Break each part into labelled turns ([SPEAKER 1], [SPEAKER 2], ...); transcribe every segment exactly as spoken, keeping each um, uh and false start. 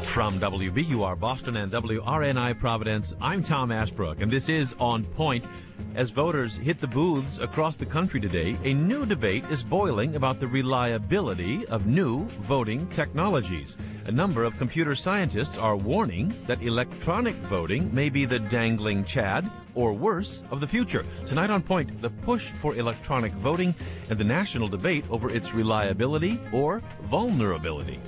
[SPEAKER 1] From W B U R Boston and W R N I Providence, I'm Tom Ashbrook, and this is On Point. As voters hit the booths across the country today, a new debate is boiling about the reliability of new voting technologies. A number of computer scientists are warning that electronic voting may be the dangling Chad, or worse, of the future. Tonight on Point, the push for electronic voting and the national debate over its reliability or vulnerability.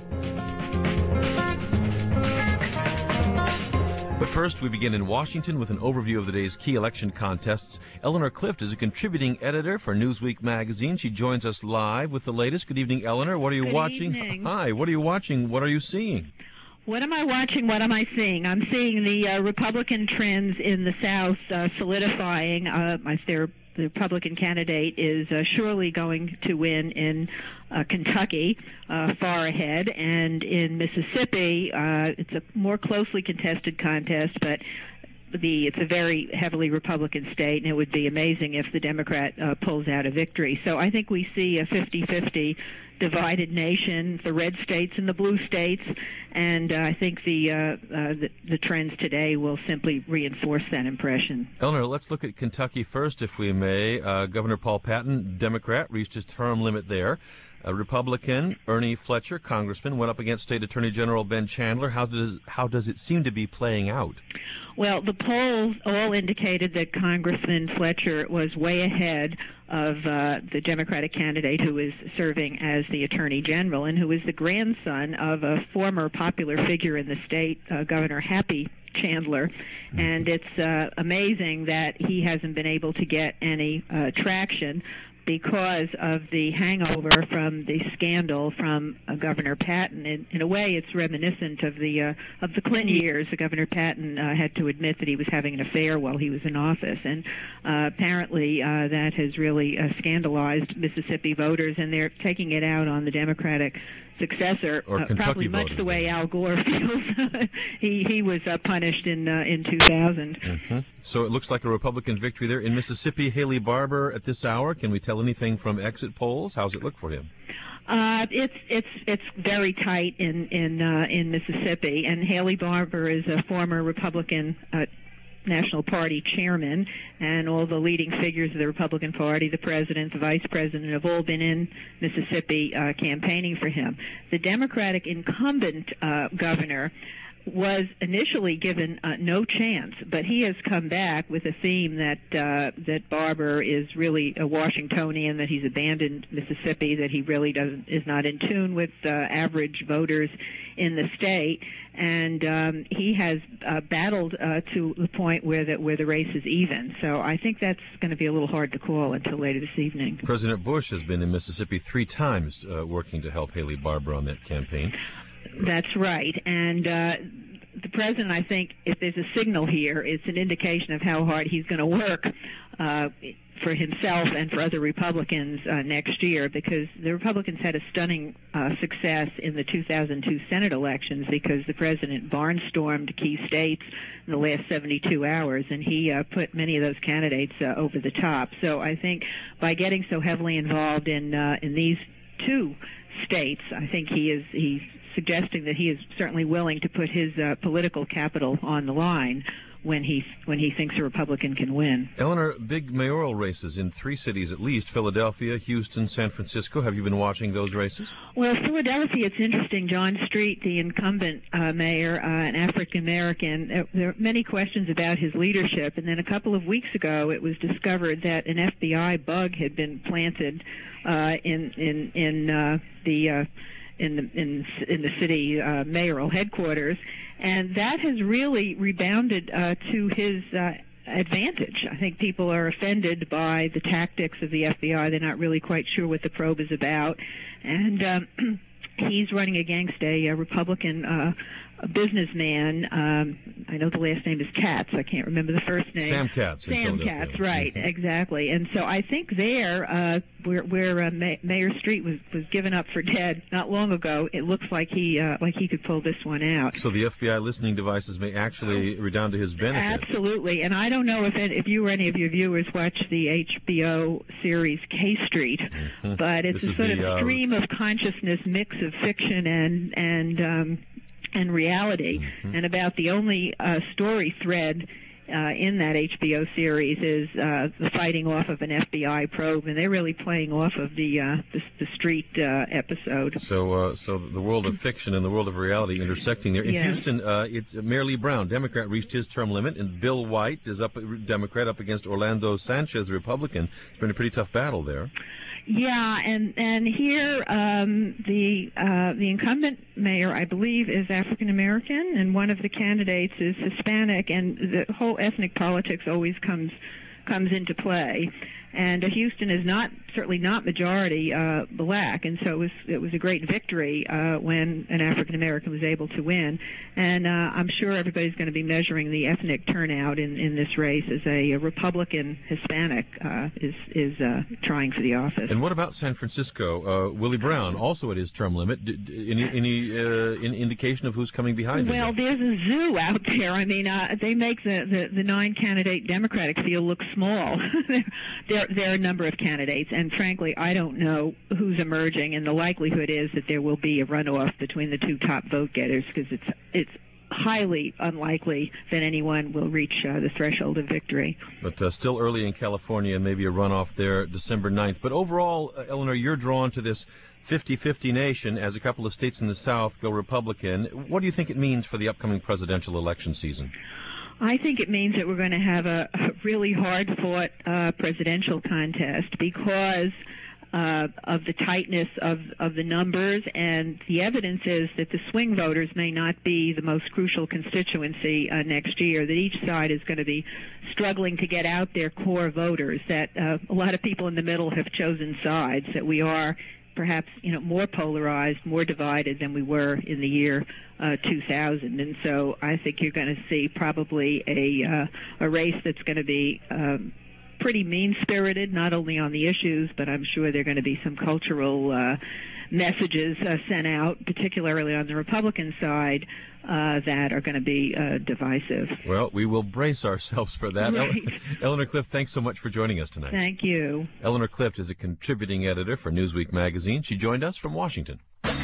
[SPEAKER 1] But first, we begin in Washington with an overview of the day's key election contests. Eleanor Clift is a contributing editor for Newsweek magazine. She joins us live with the latest. Good evening, Eleanor. What are you
[SPEAKER 2] Good
[SPEAKER 1] watching?
[SPEAKER 2] Evening.
[SPEAKER 1] Hi. What are you watching? What are you seeing?
[SPEAKER 2] What am I watching? What am I seeing? I'm seeing the uh, Republican trends in the South uh, solidifying. Uh, their The Republican candidate is uh, surely going to win in uh, Kentucky, uh, far ahead, and in Mississippi, uh, it's a more closely contested contest, but the it's a very heavily Republican state, and it would be amazing if the Democrat uh, pulls out a victory. So I think we see a fifty-fifty divided nation, the red states and the blue states, and uh, I think the, uh, uh, the the trends today will simply reinforce that impression.
[SPEAKER 1] Eleanor, let's look at Kentucky first, if we may. Uh, Governor Paul Patton, Democrat, reached his term limit there. A Republican, Ernie Fletcher, congressman, went up against State Attorney General Ben Chandler. How does how does it seem to be playing out?
[SPEAKER 2] Well, the polls all indicated that Congressman Fletcher was way ahead of uh, the Democratic candidate who is serving as the Attorney General and who is the grandson of a former popular figure in the state, uh, Governor Happy Chandler. And it's uh, amazing that he hasn't been able to get any uh, traction because of the hangover from the scandal from uh, Governor Patton. In, in a way, it's reminiscent of the uh, of the Clinton years. Governor Patton uh, had to admit that he was having an affair while he was in office, and uh, apparently uh, that has really uh, scandalized Mississippi voters, and they're taking it out on the Democratic successor,
[SPEAKER 1] or
[SPEAKER 2] uh,
[SPEAKER 1] Kentucky
[SPEAKER 2] probably much
[SPEAKER 1] voters,
[SPEAKER 2] the way
[SPEAKER 1] then.
[SPEAKER 2] Al Gore feels. he he was uh, punished in uh, in two thousand.
[SPEAKER 1] Mm-hmm. So it looks like a Republican victory there. In Mississippi, Haley Barbour at this hour, can we tell anything from exit polls? How's it look for him?
[SPEAKER 2] Uh, it's it's it's very tight in in uh, in Mississippi, and Haley Barbour is a former Republican uh, National Party chairman, and all the leading figures of the Republican Party, the president, the vice president, have all been in Mississippi uh, campaigning for him. The Democratic incumbent uh, governor was initially given uh, no chance, but he has come back with a theme that uh, that Barbour is really a Washingtonian, that he's abandoned Mississippi, that he really doesn't is not in tune with uh, average voters in the state, and um, he has uh, battled uh, to the point where the, where the race is even. So I think that's going to be a little hard to call until later this evening.
[SPEAKER 1] President Bush has been in Mississippi three times uh, working to help Haley Barbour on that campaign.
[SPEAKER 2] That's right. And uh, the president, I think, if there's a signal here, it's an indication of how hard he's going to work uh, for himself and for other Republicans uh, next year, because the Republicans had a stunning uh, success in the two thousand two Senate elections because the president barnstormed key states in the last seventy-two hours, and he uh, put many of those candidates uh, over the top. So I think by getting so heavily involved in uh, in these two states, I think he is he's suggesting that he is certainly willing to put his uh, political capital on the line when he when he thinks a Republican can win.
[SPEAKER 1] Eleanor, big mayoral races in three cities at least, Philadelphia, Houston, San Francisco. Have you been watching those races?
[SPEAKER 2] Well, Philadelphia, it's interesting. John Street, the incumbent uh, mayor, uh, an African-American, there, there are many questions about his leadership. And then a couple of weeks ago, it was discovered that an F B I bug had been planted uh, in, in, in uh, the... Uh, in the in in the city uh, mayoral headquarters, and that has really rebounded uh, to his uh, advantage. I think people are offended by the tactics of the F B I. They're not really quite sure what the probe is about, and um, he's running against a, a Republican uh, a businessman. Um, I know the last name is Katz. I can't remember the first name.
[SPEAKER 1] Sam Katz.
[SPEAKER 2] Sam Katz, right, mm-hmm. exactly. And so I think there, uh, where, where uh, Ma- Mayor Street was, was given up for dead not long ago, it looks like he uh, like he could pull this one out.
[SPEAKER 1] So the F B I listening devices may actually redound to his benefit.
[SPEAKER 2] Absolutely. And I don't know if it, if you or any of your viewers watch the H B O series K Street, mm-hmm. but it's
[SPEAKER 1] this
[SPEAKER 2] a sort
[SPEAKER 1] the,
[SPEAKER 2] of stream uh, of consciousness mix of fiction and and um, and reality.
[SPEAKER 1] Mm-hmm.
[SPEAKER 2] And about the only uh, story thread Uh, in that H B O series is uh, the fighting off of an F B I probe, and they're really playing off of the uh, the, the street uh, episode.
[SPEAKER 1] So, uh, so the world of fiction and the world of reality intersecting there. In
[SPEAKER 2] Yeah.
[SPEAKER 1] Houston, uh, it's Mayor Lee Brown, Democrat, reached his term limit, and Bill White is up, Democrat, up against Orlando Sanchez, Republican. It's been a pretty tough battle there.
[SPEAKER 2] Yeah, and and here um, the uh, the incumbent mayor, I believe, is African American, and one of the candidates is Hispanic, and the whole ethnic politics always comes comes into play. And uh, Houston is not certainly not majority uh, black, and so it was it was a great victory uh, when an African American was able to win. And uh, I'm sure everybody's going to be measuring the ethnic turnout in, in this race as a, a Republican Hispanic uh, is is uh, trying for the office.
[SPEAKER 1] And what about San Francisco? Uh, Willie Brown, also at his term limit. D- d- any any uh, in indication of who's coming behind him?
[SPEAKER 2] Well, there's a zoo out there. I mean, uh, they make the, the, the nine-candidate Democratic field look small. there, there are a number of candidates, and frankly, I don't know who's emerging, and the likelihood is that there will be a runoff between the two top vote-getters because it's it's highly unlikely that anyone will reach uh, the threshold of victory.
[SPEAKER 1] But uh, still early in California, and maybe a runoff there December ninth. But overall, uh, Eleanor, you're drawn to this fifty-fifty nation as a couple of states in the South go Republican. What do you think it means for the upcoming presidential election season?
[SPEAKER 2] I think it means that we're going to have a, a really hard-fought uh, presidential contest because uh, of the tightness of, of the numbers, and the evidence is that the swing voters may not be the most crucial constituency uh, next year, that each side is going to be struggling to get out their core voters, that uh, a lot of people in the middle have chosen sides, that we are perhaps, you know, more polarized, more divided than we were in the year uh, two thousand. And so I think you're going to see probably a uh, a race that's going to be um, pretty mean-spirited, not only on the issues, but I'm sure there are going to be some cultural uh, messages uh, sent out, particularly on the Republican side, uh, that are going to be uh, divisive.
[SPEAKER 1] Well, we will brace ourselves for that.
[SPEAKER 2] Right.
[SPEAKER 1] Ele- Eleanor Clift, thanks so much for joining us tonight.
[SPEAKER 2] Thank you.
[SPEAKER 1] Eleanor Clift is a contributing editor for Newsweek magazine. She joined us from Washington.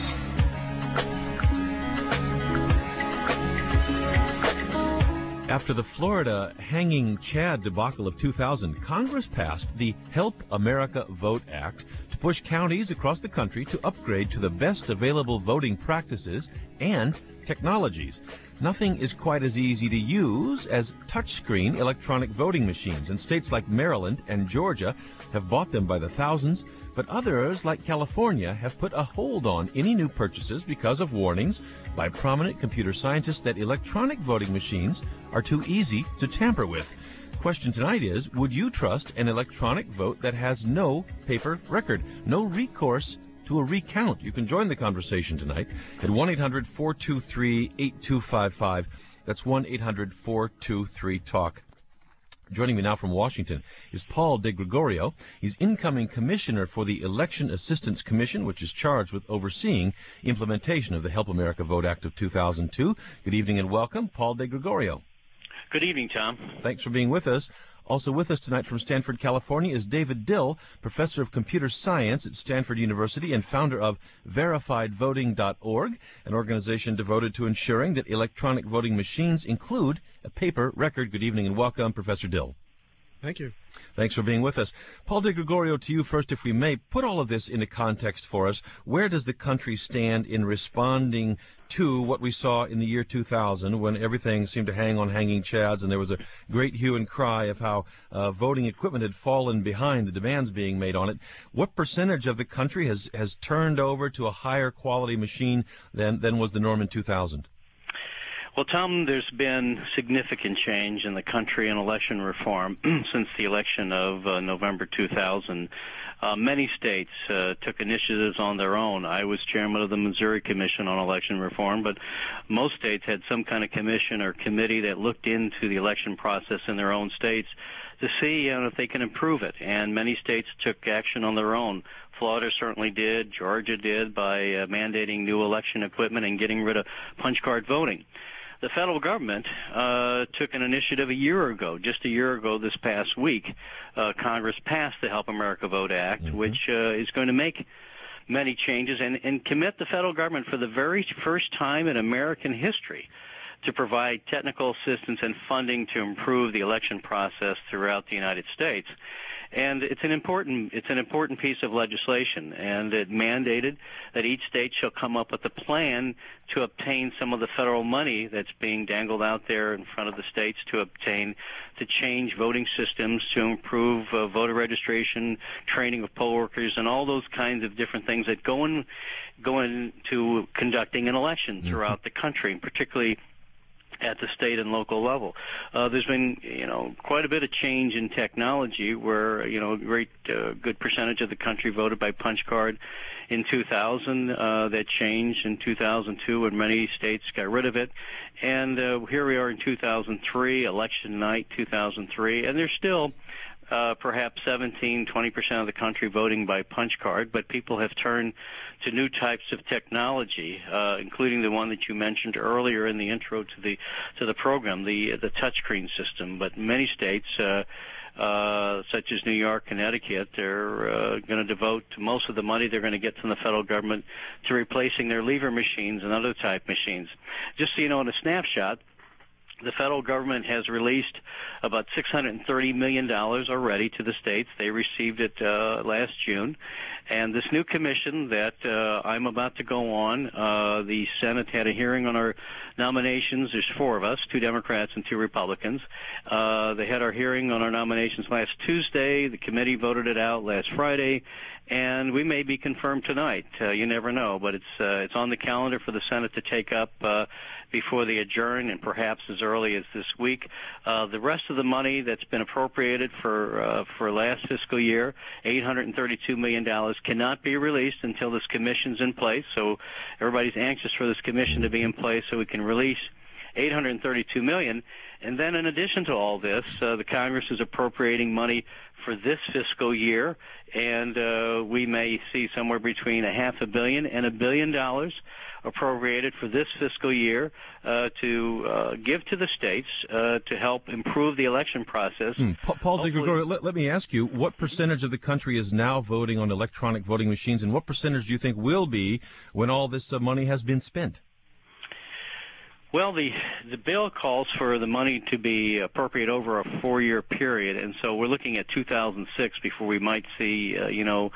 [SPEAKER 1] After the Florida hanging Chad debacle of two thousand, Congress passed the Help America Vote Act to push counties across the country to upgrade to the best available voting practices and technologies. Nothing is quite as easy to use as touchscreen electronic voting machines, and states like Maryland and Georgia have bought them by the thousands, but others, like California, have put a hold on any new purchases because of warnings by prominent computer scientists that electronic voting machines are too easy to tamper with. The question tonight is, would you trust an electronic vote that has no paper record, no recourse to a recount? You can join the conversation tonight at one eight hundred four two three eight two five five. That's one eight hundred four two three talk. Joining me now from Washington is Paul DeGregorio. He's incoming commissioner for the Election Assistance Commission, which is charged with overseeing implementation of the Help America Vote Act of two thousand two. Good evening and welcome, Paul DeGregorio.
[SPEAKER 3] Good evening, Tom.
[SPEAKER 1] Thanks for being with us. Also with us tonight from Stanford, California, is David Dill, professor of computer science at Stanford University and founder of verified voting dot org, an organization devoted to ensuring that electronic voting machines include a paper record. Good evening and welcome, Professor Dill.
[SPEAKER 4] Thank you.
[SPEAKER 1] Thanks for being with us. Paul DeGregorio, to you first, if we may, put all of this into context for us. Where does the country stand in responding to what we saw in the year two thousand, when everything seemed to hang on hanging chads, and there was a great hue and cry of how uh, voting equipment had fallen behind the demands being made on it? What percentage of the country has, has turned over to a higher quality machine than, than was the norm in two thousand?
[SPEAKER 3] Well, Tom, there's been significant change in the country in election reform since the election of uh, November two thousand. Uh, many states uh, took initiatives on their own. I was chairman of the Missouri Commission on Election Reform, but most states had some kind of commission or committee that looked into the election process in their own states to see you know, if they can improve it. And many states took action on their own. Florida certainly did. Georgia did by uh, mandating new election equipment and getting rid of punch card voting. The federal government uh, took an initiative a year ago, just a year ago this past week. Uh, Congress passed the Help America Vote Act, mm-hmm. which uh, is going to make many changes and, and commit the federal government for the very first time in American history to provide technical assistance and funding to improve the election process throughout the United States. And it's an important it's an important piece of legislation, and it mandated that each state shall come up with a plan to obtain some of the federal money that's being dangled out there in front of the states to obtain to change voting systems, to improve uh, voter registration, training of poll workers, and all those kinds of different things that go in go into conducting an election throughout the country, and particularly at the state and local level. Uh, there's been, you know, quite a bit of change in technology where, you know, a great, uh, good percentage of the country voted by punch card in two thousand. Uh, that changed in two thousand two when many states got rid of it. And uh, here we are in two thousand three, election night two thousand three, and there's still Uh, perhaps seventeen, twenty percent of the country voting by punch card, but people have turned to new types of technology, uh, including the one that you mentioned earlier in the intro to the to the program, the the touchscreen system. But many states, uh, uh, such as New York, Connecticut, are uh, going to devote most of the money they're going to get from the federal government to replacing their lever machines and other type machines. Just so you know, in a snapshot, the federal government has released about six hundred thirty million dollars already to the states. They received it uh, last June. And this new commission that uh, I'm about to go on, uh, the Senate had a hearing on our nominations. There's four of us, two Democrats and two Republicans. Uh, they had our hearing on our nominations last Tuesday. The committee voted it out last Friday. And we may be confirmed tonight. Uh, you never know, but it's uh, it's on the calendar for the Senate to take up uh, before they adjourn, and perhaps as early as this week. Uh, the rest of the money that's been appropriated for uh, for last fiscal year, eight hundred thirty-two million dollars, cannot be released until this commission's in place. So everybody's anxious for this commission to be in place so we can release eight hundred thirty-two million dollars. And then in addition to all this, uh, the Congress is appropriating money for this fiscal year, and uh, we may see somewhere between a half a billion and a billion dollars appropriated for this fiscal year uh, to uh, give to the states uh, to help improve the election process.
[SPEAKER 1] Hmm. Pa- Paul DeGregorio, let, let me ask you, what percentage of the country is now voting on electronic voting machines, and what percentage do you think will be when all this uh, money has been spent?
[SPEAKER 3] Well, the the bill calls for the money to be appropriate over a four-year period, and so we're looking at two thousand six before we might see, uh, you know,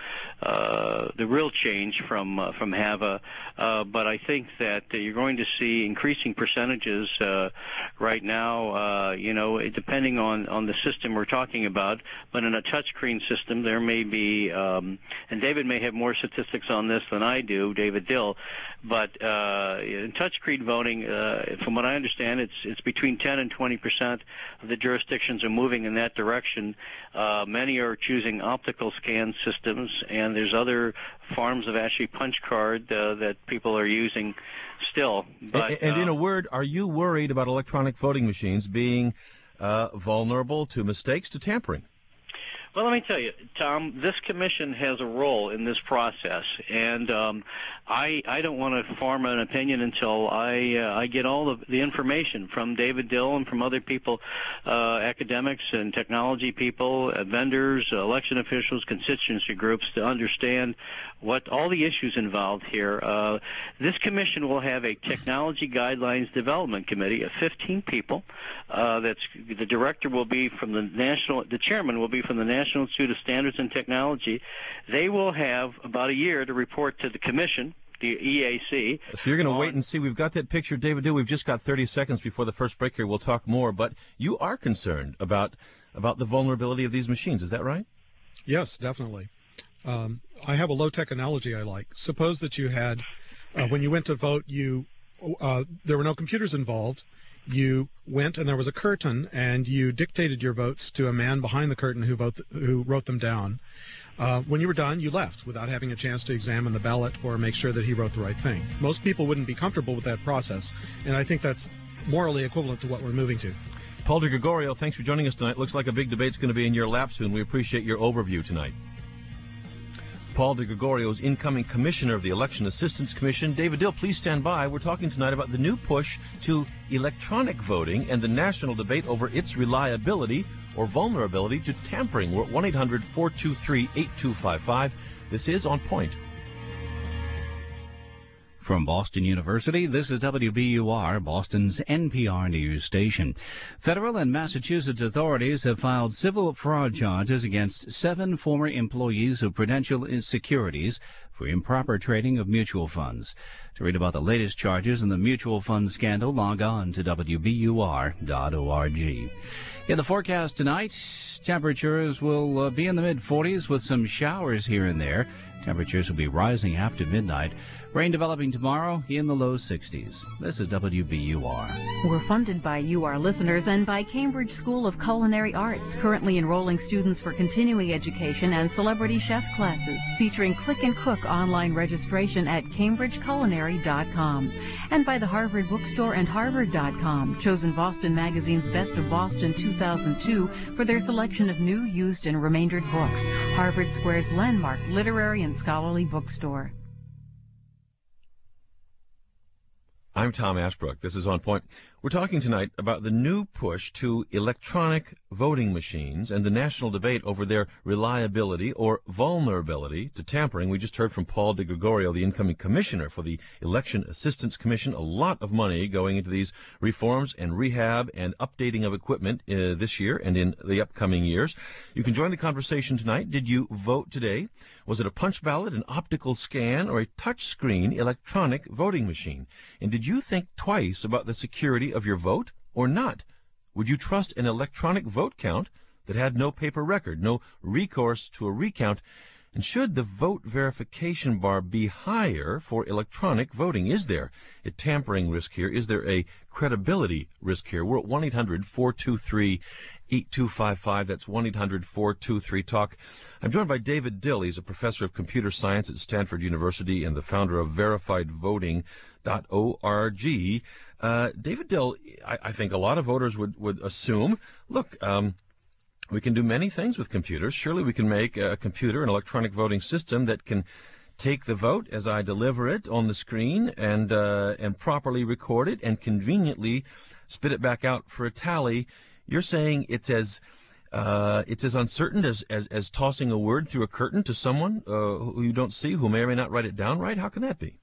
[SPEAKER 3] uh, the real change from uh, from HAVA. Uh, but I think that uh, you're going to see increasing percentages uh, right now. Uh, you know, depending on on the system we're talking about. But in a touchscreen system, there may be, um, and David may have more statistics on this than I do, David Dill. But uh, in touchscreen voting. Uh, From what I understand, it's it's between ten and twenty percent of the jurisdictions are moving in that direction. Uh, many are choosing optical scan systems, and there's other forms of actually punch card uh, that people are using still. But,
[SPEAKER 1] and, and in
[SPEAKER 3] uh,
[SPEAKER 1] a word, are you worried about electronic voting machines being uh, vulnerable to mistakes, to tampering?
[SPEAKER 3] Well, let me tell you, Tom, this commission has a role in this process, and um, I I don't want to form an opinion until I uh, I get all of the information from David Dill and from other people, uh, academics and technology people, uh, vendors, uh, election officials, constituency groups, to understand what all the issues involved here. Uh, this commission will have a technology guidelines development committee of fifteen people. Uh, that's the director will be from the national. The chairman will be from the National Institute of Standards and Technology. They will have about a year to report to the commission, the E A C.
[SPEAKER 1] So you're going to wait and see. We've got that picture, David Dill. We've just got thirty seconds before the first break here. We'll talk more, but you are concerned about about the vulnerability of these machines. Is that right?
[SPEAKER 4] Yes, definitely. Um, I have a low-tech analogy I like. Suppose that you had, uh, when you went to vote, you uh, there were no computers involved. You went and there was a curtain, and you dictated your votes to a man behind the curtain who vote, who wrote them down. Uh, when you were done, you left without having a chance to examine the ballot or make sure that he wrote the right thing. Most people wouldn't be comfortable with that process, and I think that's morally equivalent to what we're moving to.
[SPEAKER 1] Paul DeGregorio, thanks for joining us tonight. Looks like a big debate's going to be in your lap soon. We appreciate your overview tonight. Paul DeGregorio is incoming commissioner of the Election Assistance Commission. David Dill, please stand by. We're talking tonight about the new push to electronic voting and the national debate over its reliability or vulnerability to tampering. We're at one eight hundred four two three eight two five five. This is On Point.
[SPEAKER 5] From Boston University, this is W B U R, Boston's N P R news station. Federal and Massachusetts authorities have filed civil fraud charges against seven former employees of Prudential Securities for improper trading of mutual funds. To read about the latest charges in the mutual fund scandal, log on to W B U R dot org. In the forecast tonight, temperatures will uh, be in the mid forties with some showers here and there. Temperatures will be rising after midnight. Rain developing tomorrow in the low sixties. This is W B U R.
[SPEAKER 6] We're funded by you, our listeners, and by Cambridge School of Culinary Arts, currently enrolling students for continuing education and celebrity chef classes, featuring Click and Cook online registration at cambridge culinary dot com. And by the Harvard Bookstore and harvard dot com, chosen Boston Magazine's Best of Boston two thousand two for their selection of new, used, and remaindered books. Harvard Square's landmark literary and scholarly bookstore.
[SPEAKER 1] I'm Tom Ashbrook. This is On Point. We're talking tonight about the new push to electronic voting machines and the national debate over their reliability or vulnerability to tampering. We just heard from Paul DeGregorio, the incoming commissioner for the Election Assistance Commission. A lot of money going into these reforms and rehab and updating of equipment uh, this year and in the upcoming years. You can join the conversation tonight. Did you vote today? Was it a punch ballot, an optical scan, or a touchscreen electronic voting machine? And did you think twice about the security of your vote or not? Would you trust an electronic vote count that had no paper record, no recourse to a recount? And should the vote verification bar be higher for electronic voting? Is there a tampering risk here? Is there a credibility risk here? We're at one eight hundred four two three eight two five five. That's one eight hundred four two three talk. I'm joined by David Dill. He's a professor of computer science at Stanford University and the founder of verified voting dot org. Uh, David Dill, I, I think a lot of voters would, would assume, look, um, we can do many things with computers. Surely we can make a computer, an electronic voting system that can take the vote as I deliver it on the screen and uh, and properly record it and conveniently spit it back out for a tally. You're saying it's as uh, it's as uncertain as, as, as tossing a word through a curtain to someone uh, who you don't see, who may or may not write it down right? How can that be?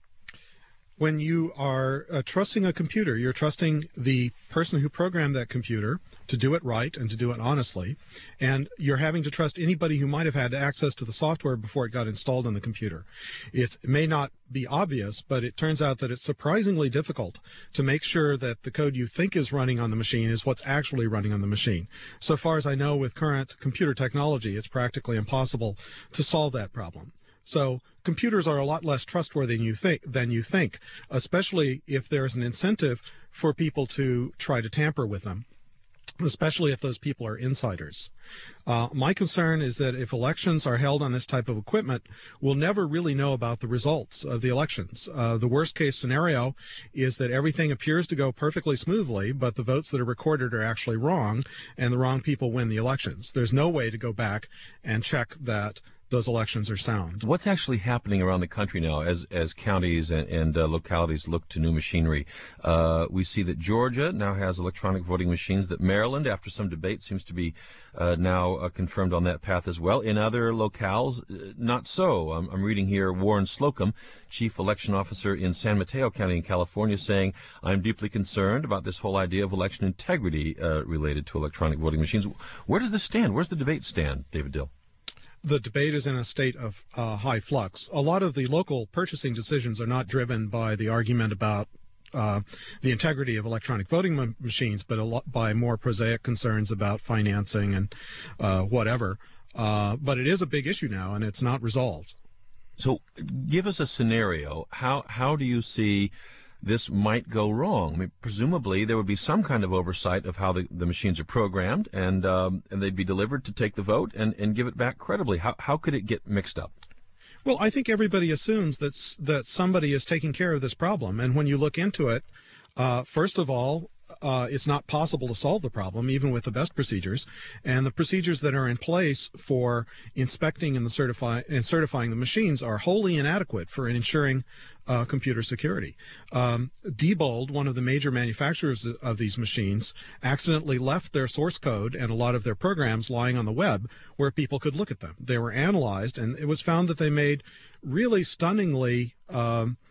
[SPEAKER 4] When you are uh, trusting a computer, you're trusting the person who programmed that computer to do it right and to do it honestly, and you're having to trust anybody who might have had access to the software before it got installed on the computer. It may not be obvious, but it turns out that it's surprisingly difficult to make sure that the code you think is running on the machine is what's actually running on the machine. So far as I know, with current computer technology, it's practically impossible to solve that problem. So computers are a lot less trustworthy than you think, than you think, especially if there's an incentive for people to try to tamper with them, especially if those people are insiders. Uh, my concern is that if elections are held on this type of equipment, we'll never really know about the results of the elections. Uh, the worst case scenario is that everything appears to go perfectly smoothly, but the votes that are recorded are actually wrong, and the wrong people win the elections. There's no way to go back and check that those elections are sound.
[SPEAKER 1] What's actually happening around the country now as as counties and, and uh, localities look to new machinery? Uh, we see that Georgia now has electronic voting machines, that Maryland, after some debate, seems to be uh, now uh, confirmed on that path as well. In other locales, uh, not so. I'm, I'm reading here Warren Slocum, Chief Election Officer in San Mateo County in California, saying, I'm deeply concerned about this whole idea of election integrity uh, related to electronic voting machines. Where does this stand? Where's the debate stand, David Dill?
[SPEAKER 4] The debate is in a state of uh, high flux. A lot of the local purchasing decisions are not driven by the argument about uh, the integrity of electronic voting ma- machines, but a lot by more prosaic concerns about financing and uh, whatever. Uh, but it is a big issue now, and it's not resolved.
[SPEAKER 1] So give us a scenario. How how do you see this might go wrong? I mean, presumably there would be some kind of oversight of how the, the machines are programmed, and um, and they'd be delivered to take the vote and, and give it back credibly. How how could it get mixed up?
[SPEAKER 4] Well, I think everybody assumes that that somebody is taking care of this problem, and when you look into it, uh, first of all, uh, it's not possible to solve the problem, even with the best procedures. And the procedures that are in place for inspecting and, the certify- and certifying the machines are wholly inadequate for ensuring uh, computer security. Um, Diebold, one of the major manufacturers of these machines, accidentally left their source code and a lot of their programs lying on the web where people could look at them. They were analyzed, and it was found that they made really stunningly um,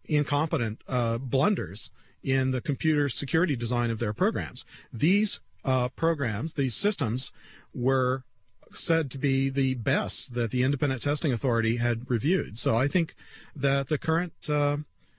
[SPEAKER 4] incompetent uh, blunders in the computer security design of their programs. These uh, programs, these systems, were said to be the best that the Independent Testing Authority had reviewed. So I think that the current uh,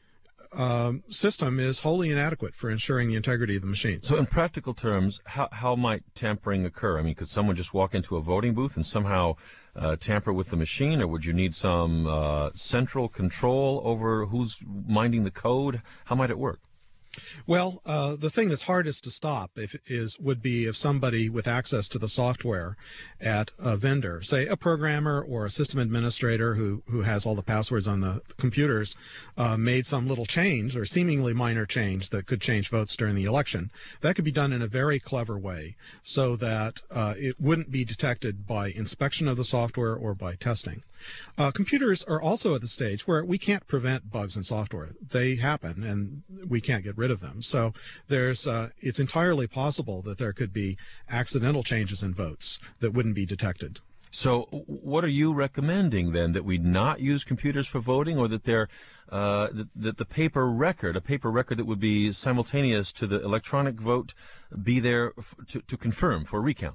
[SPEAKER 4] um, system is wholly inadequate for ensuring the integrity of the machines.
[SPEAKER 1] So in practical terms, how, how might tampering occur? I mean, could someone just walk into a voting booth and somehow uh, tamper with the machine, or would you need some uh, central control over who's minding the code? How might it work?
[SPEAKER 4] Well, uh, the thing that's hardest to stop if, is would be if somebody with access to the software at a vendor, say a programmer or a system administrator who, who has all the passwords on the computers, uh, made some little change or seemingly minor change that could change votes during the election. That could be done in a very clever way so that uh, it wouldn't be detected by inspection of the software or by testing. Uh, computers are also at the stage where we can't prevent bugs in software. They happen, and we can't get rid of them. So there's, uh, it's entirely possible that there could be accidental changes in votes that wouldn't be detected.
[SPEAKER 1] So what are you recommending then, that we not use computers for voting, or that they're, uh, that, that the paper record, a paper record that would be simultaneous to the electronic vote, be there f- to, to confirm for recount?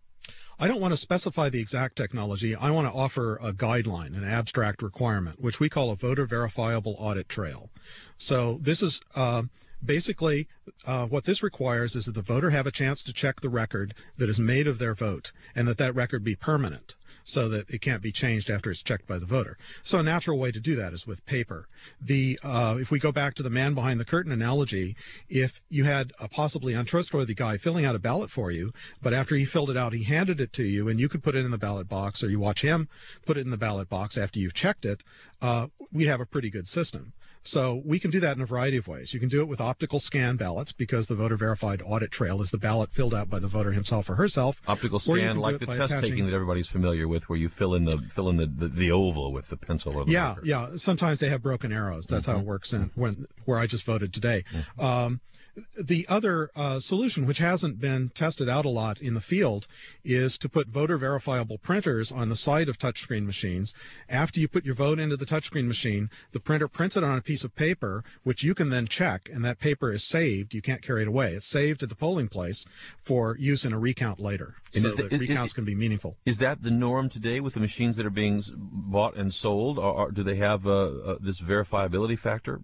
[SPEAKER 4] I don't want to specify the exact technology. I want to offer a guideline, an abstract requirement, which we call a voter verifiable audit trail. So this is uh, basically uh, what this requires is that the voter have a chance to check the record that is made of their vote, and that that record be permanent, so that it can't be changed after it's checked by the voter. So a natural way to do that is with paper. The uh, if we go back to the man behind the curtain analogy, if you had a possibly untrustworthy guy filling out a ballot for you, but after he filled it out, he handed it to you, and you could put it in the ballot box, or you watch him put it in the ballot box after you've checked it, uh, we'd have a pretty good system. So we can do that in a variety of ways. You can do it with optical scan ballots, because the voter verified audit trail is the ballot filled out by the voter himself or herself.
[SPEAKER 1] Optical scan, like the test attaching... taking that everybody's familiar with, where you fill in the fill in the, the, the oval with the pencil or the
[SPEAKER 4] yeah,
[SPEAKER 1] marker.
[SPEAKER 4] Yeah. Sometimes they have broken arrows. That's mm-hmm. how it works in when where I just voted today. Mm-hmm. Um, The other uh, solution, which hasn't been tested out a lot in the field, is to put voter verifiable printers on the side of touchscreen machines. After you put your vote into the touchscreen machine, the printer prints it on a piece of paper, which you can then check, and that paper is saved. You can't carry it away. It's saved at the polling place for use in a recount later,
[SPEAKER 1] and
[SPEAKER 4] so
[SPEAKER 1] the,
[SPEAKER 4] that
[SPEAKER 1] is,
[SPEAKER 4] recounts
[SPEAKER 1] is,
[SPEAKER 4] can be meaningful.
[SPEAKER 1] Is that the norm today with the machines that are being bought and sold, or, or do they have uh, uh, this verifiability factor?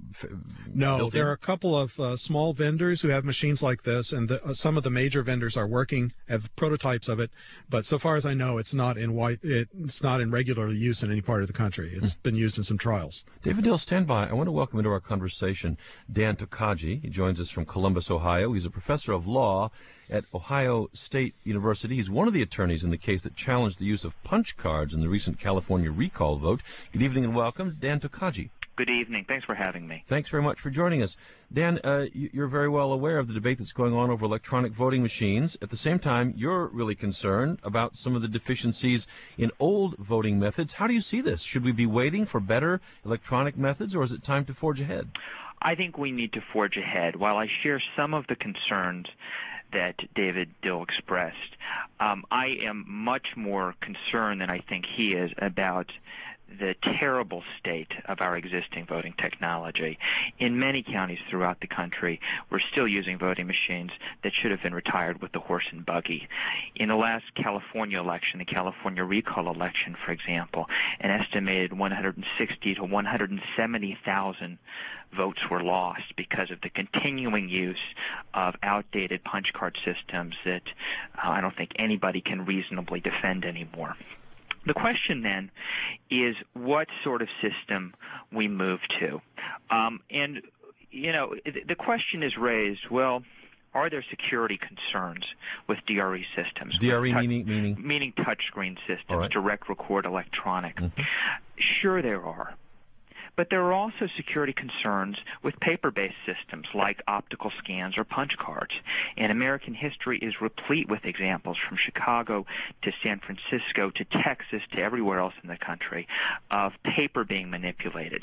[SPEAKER 4] No, there are a couple of uh, small vendors who have machines like this, and the, uh, some of the major vendors are working, have prototypes of it, but so far as I know, it's not in white, it, it's not in regular use in any part of the country. It's been used in some trials.
[SPEAKER 1] David Dill, stand by. I want to welcome into our conversation Dan Tokaji. He joins us from Columbus, Ohio. He's a professor of law at Ohio State University. He's one of the attorneys in the case that challenged the use of punch cards in the recent California recall vote. Good evening and welcome, Dan Tokaji.
[SPEAKER 7] Good evening. Thanks for having me.
[SPEAKER 1] Thanks very much for joining us. Dan, uh, you're very well aware of the debate that's going on over electronic voting machines. At the same time, you're really concerned about some of the deficiencies in old voting methods. How do you see this? Should we be waiting for better electronic methods, or is it time to forge ahead?
[SPEAKER 7] I think we need to forge ahead. While I share some of the concerns that David Dill expressed, um, I am much more concerned than I think he is about the terrible state of our existing voting technology. In many counties throughout the country, we're still using voting machines that should have been retired with the horse and buggy. In the last California election, the California recall election, for example, an estimated one hundred sixty to one hundred seventy thousand votes were lost because of the continuing use of outdated punch card systems that uh, I don't think anybody can reasonably defend anymore. The question then is what sort of system we move to. Um, and, you know, the question is raised, well, are there security concerns with D R E systems?
[SPEAKER 1] D R E
[SPEAKER 7] touch,
[SPEAKER 1] meaning? Meaning,
[SPEAKER 7] meaning touchscreen systems,
[SPEAKER 1] right.
[SPEAKER 7] Direct record electronic.
[SPEAKER 1] Mm-hmm.
[SPEAKER 7] Sure there are. But there are also security concerns with paper-based systems like optical scans or punch cards. And American history is replete with examples from Chicago to San Francisco to Texas to everywhere else in the country of paper being manipulated.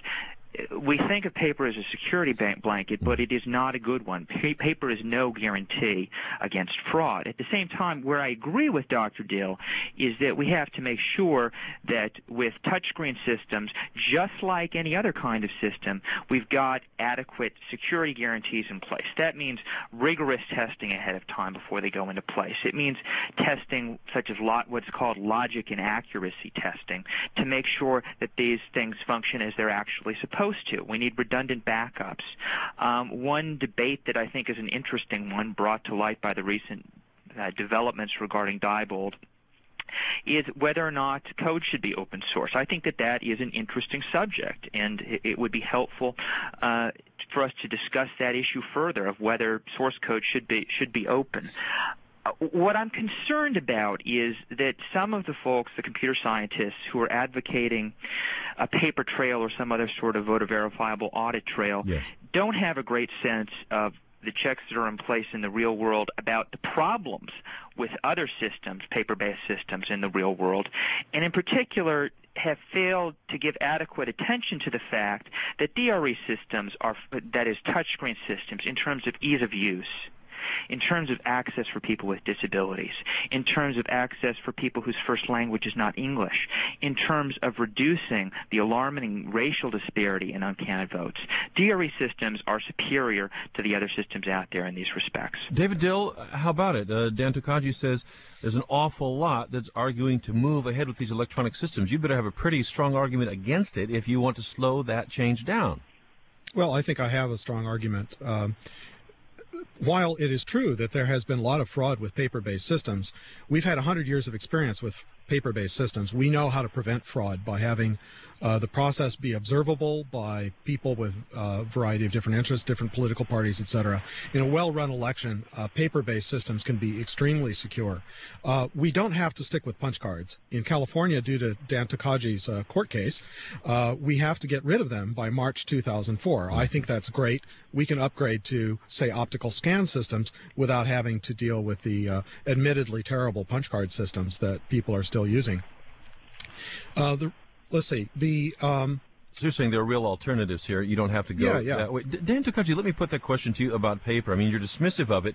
[SPEAKER 7] we think of paper as a security bank blanket, but it is not a good one. Pa- paper is no guarantee against fraud. At the same time, where I agree with Doctor Dill is that we have to make sure that with touchscreen systems, just like any other kind of system, we've got adequate security guarantees in place. That means rigorous testing ahead of time before they go into place. It means testing such as lo- what's called logic and accuracy testing to make sure that these things function as they're actually supposed to. We need redundant backups. Um, one debate that I think is an interesting one brought to light by the recent uh, developments regarding Diebold is whether or not code should be open source. I think that that is an interesting subject, and it, it would be helpful uh, for us to discuss that issue further of whether source code should be should be open. What I'm concerned about is that some of the folks, the computer scientists, who are advocating a paper trail or some other sort of voter verifiable audit trail,
[SPEAKER 1] yes.
[SPEAKER 7] don't have a great sense of the checks that are in place in the real world about the problems with other systems, paper-based systems in the real world, and in particular have failed to give adequate attention to the fact that D R E systems are, that is, touchscreen systems, in terms of ease of use, in terms of access for people with disabilities, in terms of access for people whose first language is not English, in terms of reducing the alarming racial disparity in uncounted votes. D R E systems are superior to the other systems out there in these respects.
[SPEAKER 1] David Dill, how about it? Uh, Dan Tokaji says there's an awful lot that's arguing to move ahead with these electronic systems. You better have a pretty strong argument against it if you want to slow that change down.
[SPEAKER 4] Well, I think I have a strong argument. Um, While it is true that there has been a lot of fraud with paper-based systems, we've had one hundred years of experience with paper-based systems. We know how to prevent fraud by having uh, the process be observable by people with a uh, variety of different interests, different political parties, et cetera. In a well-run election, uh, paper-based systems can be extremely secure. Uh, we don't have to stick with punch cards. In California, due to Dan Tokaji's uh, court case, uh, we have to get rid of them by March two thousand four. I think that's great. We can upgrade to, say, optical scan systems without having to deal with the uh, admittedly terrible punch card systems that people are still using. Uh, the, let's see, the... Um,
[SPEAKER 1] So you're saying there are real alternatives here. You don't have to go
[SPEAKER 4] yeah, yeah.
[SPEAKER 1] that way. D- Dan Tokaji, let me put that question to you about paper. I mean, you're dismissive of it,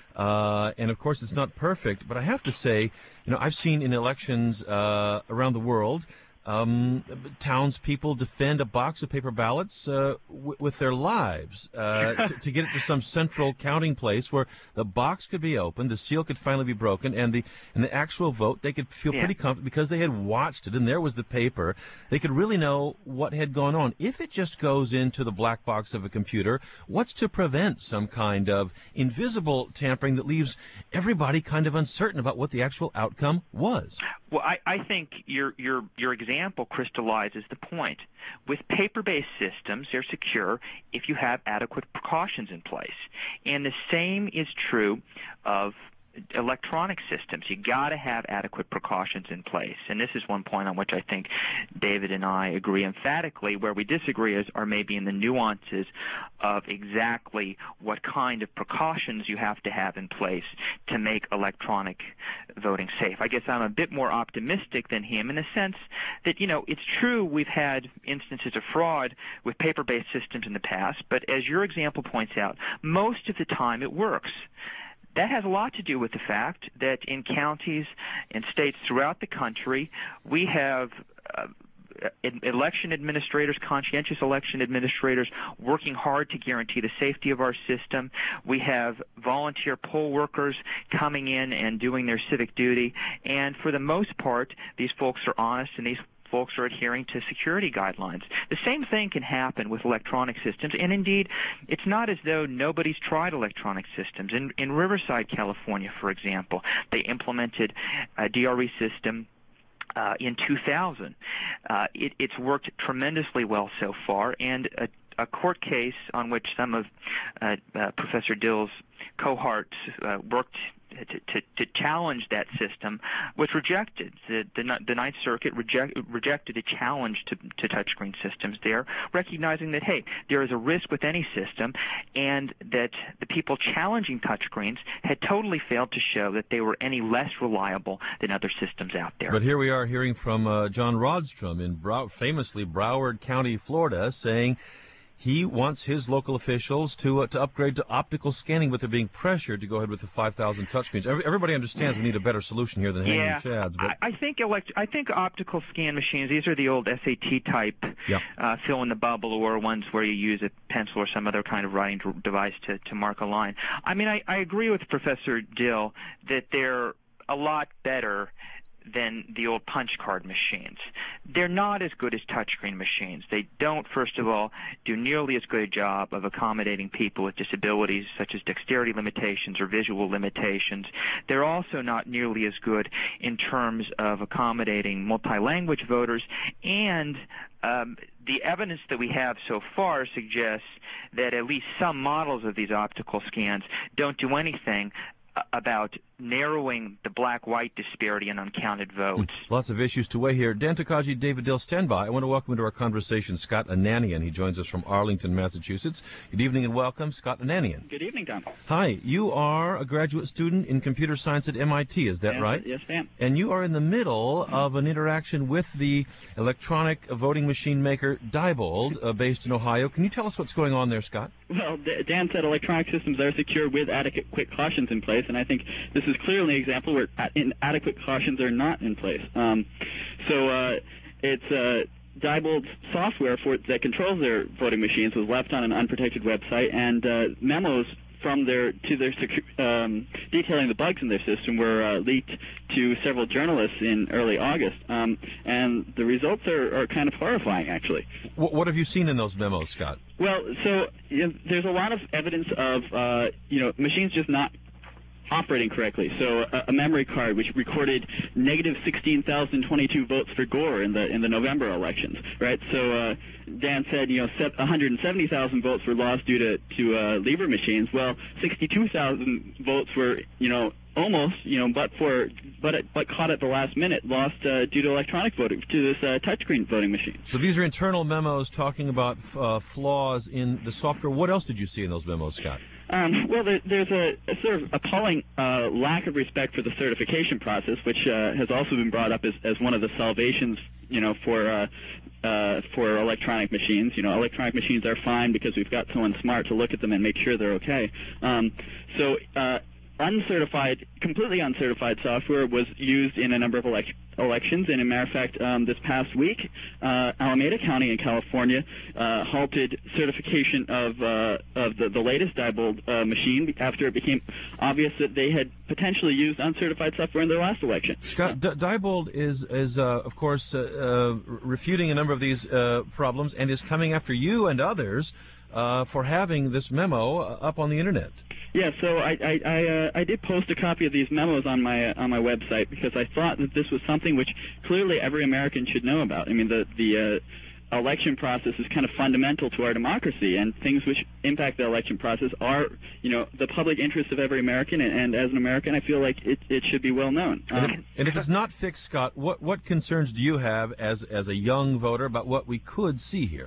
[SPEAKER 1] uh, and of course it's not perfect, but I have to say, you know, I've seen in elections uh, around the world, Um, townspeople defend a box of paper ballots uh, w- with their lives uh, to, to get it to some central counting place where the box could be opened, the seal could finally be broken, and the and the actual vote, they could feel
[SPEAKER 7] yeah.
[SPEAKER 1] pretty confident because they had watched it and there was the paper. They could really know what had gone on. If it just goes into the black box of a computer, what's to prevent some kind of invisible tampering that leaves everybody kind of uncertain about what the actual outcome was?
[SPEAKER 7] Well, I, I think your your your example crystallizes the point. With paper-based systems, they're secure if you have adequate precautions in place. And the same is true of electronic systems. You got to have adequate precautions in place. And this is one point on which I think David and I agree emphatically. Where we disagree is are maybe in the nuances of exactly what kind of precautions you have to have in place to make electronic voting safe. I guess I'm a bit more optimistic than him in the sense that, you know, it's true we've had instances of fraud with paper-based systems in the past, but as your example points out, most of the time it works. That has a lot to do with the fact that in counties and states throughout the country, we have uh, election administrators, conscientious election administrators, working hard to guarantee the safety of our system. We have volunteer poll workers coming in and doing their civic duty. And for the most part, these folks are honest and these folks are adhering to security guidelines. The same thing can happen with electronic systems, and indeed, it's not as though nobody's tried electronic systems. In, in Riverside, California, for example, they implemented a D R E system uh, in two thousand. Uh, it, it's worked tremendously well so far, and a, a court case on which some of uh, uh, Professor Dill's cohorts uh, worked to, to, to challenge that system was rejected. The, the, the Ninth Circuit reject, rejected a challenge to, to touchscreen systems there, recognizing that, hey, there is a risk with any system, and that the people challenging touchscreens had totally failed to show that they were any less reliable than other systems out there.
[SPEAKER 1] But here we are hearing from uh, John Rodstrom in Brow- famously Broward County, Florida, saying he wants his local officials to uh, to upgrade to optical scanning, but they're being pressured to go ahead with the five thousand touchscreens. Every, everybody understands we need a better solution here than hanging
[SPEAKER 7] yeah,
[SPEAKER 1] chads. But
[SPEAKER 7] I, I think elect- I think optical scan machines, these are the old S A T type
[SPEAKER 1] yeah.
[SPEAKER 7] uh, fill in the bubble, or ones where you use a pencil or some other kind of writing d- device to, to mark a line. I mean, I, I agree with Professor Dill that they're a lot better than the old punch card machines. They're not as good as touchscreen machines. They don't, first of all, do nearly as good a job of accommodating people with disabilities such as dexterity limitations or visual limitations. They're also not nearly as good in terms of accommodating multi-language voters, and um, the evidence that we have so far suggests that at least some models of these optical scans don't do anything about narrowing the black-white disparity in uncounted votes.
[SPEAKER 1] Lots of issues to weigh here. Dan Takaji, David Dill, stand by. I want to welcome into our conversation Scott Ananian. He joins us from Arlington, Massachusetts. Good evening and welcome, Scott Ananian.
[SPEAKER 8] Good evening, Tom.
[SPEAKER 1] Hi. You are a graduate student in computer science at M I T, is that
[SPEAKER 8] yes,
[SPEAKER 1] right?
[SPEAKER 8] Yes, ma'am.
[SPEAKER 1] And you are in the middle of an interaction with the electronic voting machine maker Diebold, uh, based in Ohio. Can you tell us what's going on there, Scott?
[SPEAKER 8] Well, Dan said electronic systems are secure with adequate cautions in place, and I think this is clearly an example where inadequate cautions are not in place. Um, so uh, it's uh, Diebold's software for that controls their voting machines was left on an unprotected website, and uh, memos from their to their um, detailing the bugs in their system were uh, leaked to several journalists in early August, um, and the results are, are kind of horrifying, actually.
[SPEAKER 1] What, what have you seen in those memos, Scott?
[SPEAKER 8] Well, so you know, there's a lot of evidence of uh, you know machines just not operating correctly. So a, a memory card which recorded negative sixteen thousand twenty-two votes for Gore in the in the November elections, right? So uh, Dan said, you know, one hundred seventy thousand votes were lost due to to uh, lever machines. Well, sixty-two thousand votes were, you know, almost, you know, but for but but caught at the last minute, lost uh, due to electronic voting, to this uh, touchscreen voting machine.
[SPEAKER 1] So these are internal memos talking about uh, flaws in the software. What else did you see in those memos, Scott?
[SPEAKER 8] Um, well, there, there's a, a sort of appalling uh, lack of respect for the certification process, which uh, has also been brought up as, as one of the salvations, you know, for uh, uh, for electronic machines. You know, electronic machines are fine because we've got someone smart to look at them and make sure they're okay. Um, so. Uh, Uncertified, completely uncertified software was used in a number of elect- elections, and, as a matter of fact, um, this past week, uh, Alameda County in California uh, halted certification of uh, of the, the latest Diebold uh, machine after it became obvious that they had potentially used uncertified software in their last election.
[SPEAKER 1] Scott, D- Diebold is, is uh, of course, uh, uh, refuting a number of these uh, problems and is coming after you and others uh, for having this memo up on the Internet.
[SPEAKER 8] Yeah, so I I I, uh, I did post a copy of these memos on my uh, on my website because I thought that this was something which clearly every American should know about. I mean, the the uh, election process is kind of fundamental to our democracy, and things which impact the election process are, you know, the public interest of every American. And, and as an American, I feel like it it should be well known. Um,
[SPEAKER 1] and, if, and if it's not fixed, Scott, what what concerns do you have as as a young voter about what we could see here?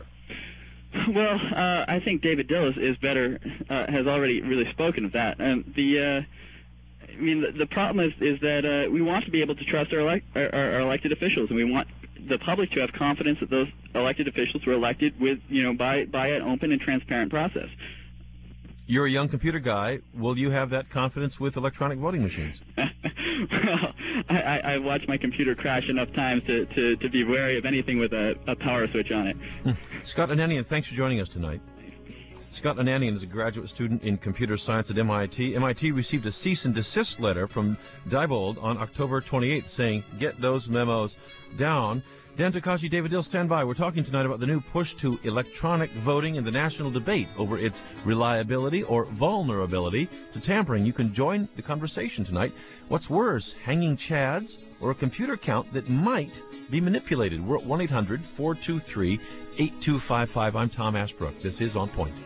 [SPEAKER 8] Well, uh, I think David Dill is, is better, uh, has already really spoken of that. Um, the, uh, I mean, the, the problem is is that uh, we want to be able to trust our, elect, our, our elected officials, and we want the public to have confidence that those elected officials were elected with, you know, by by an open and transparent process.
[SPEAKER 1] You're a young computer guy. Will you have that confidence with electronic voting machines?
[SPEAKER 8] Well, I, I watch my computer crash enough times to, to, to be wary of anything with a, a power switch on it.
[SPEAKER 1] Scott Ananian, thanks for joining us tonight. Scott Ananian is a graduate student in computer science at M I T. M I T received a cease and desist letter from Diebold on October twenty-eighth saying, get those memos down. Dan Takashi, David Dill, stand by. We're talking tonight about the new push to electronic voting in the national debate over its reliability or vulnerability to tampering. You can join the conversation tonight. What's worse, hanging chads or a computer count that might be manipulated? We're at one eight hundred four two three eight two five five. I'm Tom Ashbrook. This is On Point.